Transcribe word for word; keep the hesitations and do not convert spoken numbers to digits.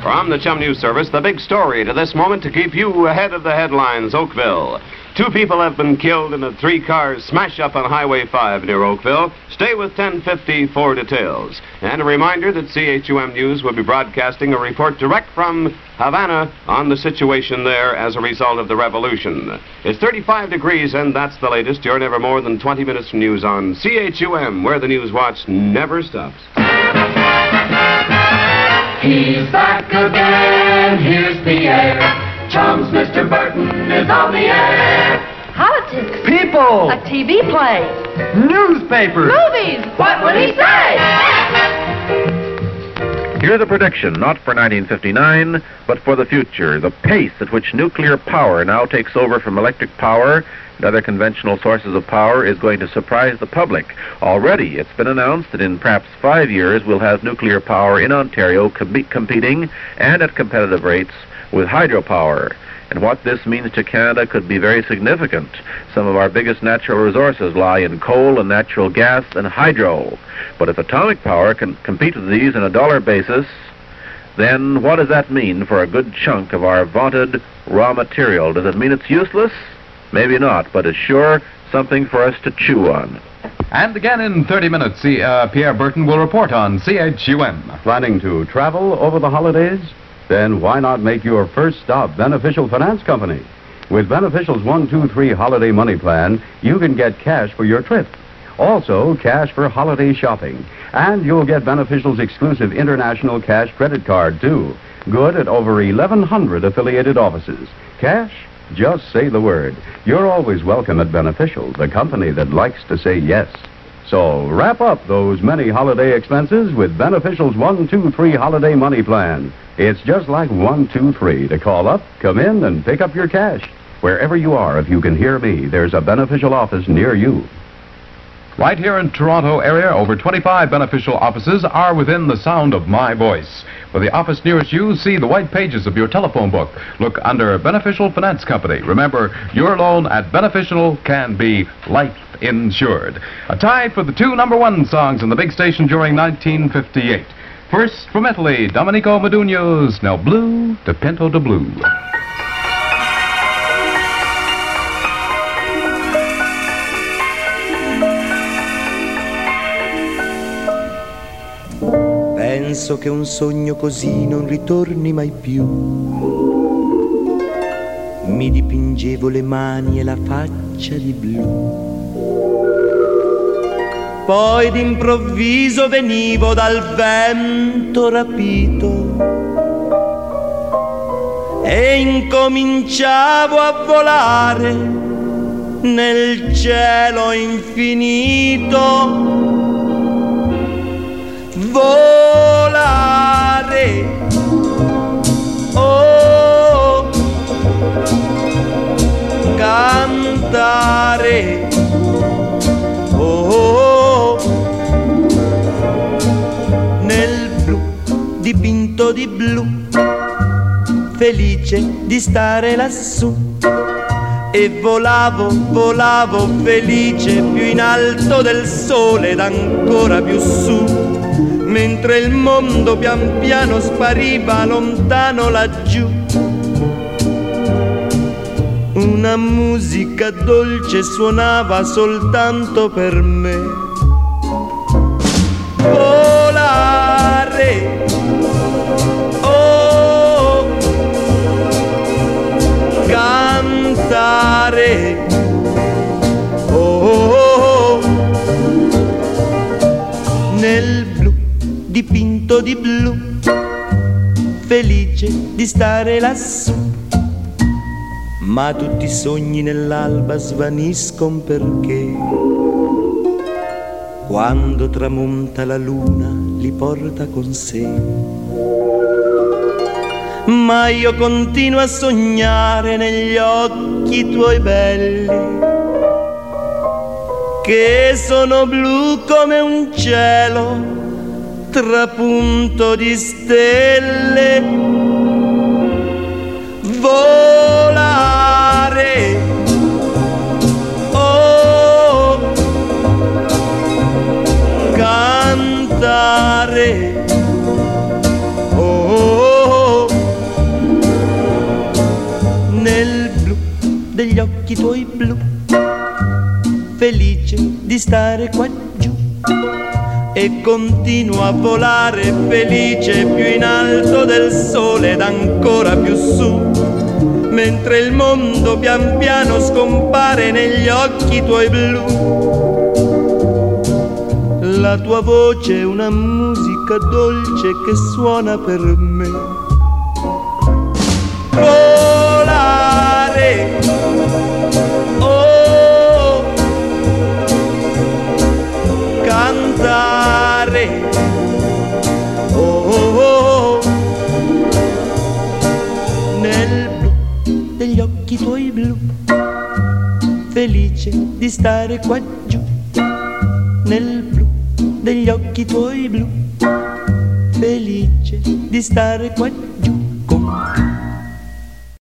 From the Chum News Service, the big story to this moment to keep you ahead of the headlines, Oakville. Two people have been killed in a three-car smash-up on Highway five near Oakville. Stay with ten fifty for details. And a reminder that C H U M News will be broadcasting a report direct from Havana on the situation there as a result of the revolution. It's thirty-five degrees, and that's the latest. You're never more than twenty minutes from news on C H U M, where the News Watch never stops. He's back again, here's the air. Chum's Mister Burton is on the air. Politics. People. A T V play. Newspapers. Movies. What would he say? Here's a prediction, not for nineteen fifty-nine, but for the future. The pace at which nuclear power now takes over from electric power and other conventional sources of power is going to surprise the public. Already, it's been announced that in perhaps five years we'll have nuclear power in Ontario com- competing and at competitive rates with hydropower. And what this means to Canada could be very significant. Some of our biggest natural resources lie in coal and natural gas and hydro. But if atomic power can compete with these on a dollar basis, then what does that mean for a good chunk of our vaunted raw material? Does it mean it's useless? Maybe not, but it's sure something for us to chew on. And again in thirty minutes, C- uh, Pierre Burton will report on C H U M. Planning to travel over the holidays? Then why not make your first stop Beneficial Finance Company? With Beneficial's one two three Holiday Money Plan, you can get cash for your trip. Also, cash for holiday shopping. And you'll get Beneficial's exclusive international cash credit card, too. Good at over eleven hundred affiliated offices. Cash? Just say the word. You're always welcome at Beneficial, the company that likes to say yes. So wrap up those many holiday expenses with Beneficial's one two three Holiday Money Plan. It's just like one two three to call up, come in, and pick up your cash. Wherever you are, if you can hear me, there's a Beneficial office near you. Right here in Toronto area, over twenty-five Beneficial offices are within the sound of my voice. For the office nearest you, see the white pages of your telephone book. Look under Beneficial Finance Company. Remember, your loan at Beneficial can be life insured. A tie for the two number one songs in the big station during nineteen fifty-eight. First, from Italy, Domenico Modugno's Nel Blu de Pinto de Blu. Penso che un sogno così non ritorni mai più. Mi dipingevo le mani e la faccia di blu. Poi d'improvviso venivo dal vento rapito e incominciavo a volare nel cielo infinito. Volare, oh, cantare, oh, nel blu dipinto di blu, felice di stare lassù. E volavo, volavo felice più in alto del sole ed ancora più su. Mentre il mondo pian piano spariva lontano laggiù. Una musica dolce suonava soltanto per me. Volare, oh, cantare, oh, nel dipinto di blu, felice di stare lassù. Ma tutti i sogni nell'alba svaniscono perché quando tramonta la luna li porta con sé. Ma io continuo a sognare negli occhi tuoi belli, che sono blu come un cielo trapunto di stelle. Volare, oh, cantare, oh, tuoi blu, felice di stare qua giù. E continuo a volare felice più in alto del sole ed ancora più su, mentre il mondo pian piano scompare negli occhi tuoi blu. La tua voce è una musica dolce che suona per me. Volare, oh, cantare, oh, oh, oh, nel blu degli occhi tuoi blu, felice di stare qua giù, nel blu degli occhi tuoi blu, felice di stare qua giù.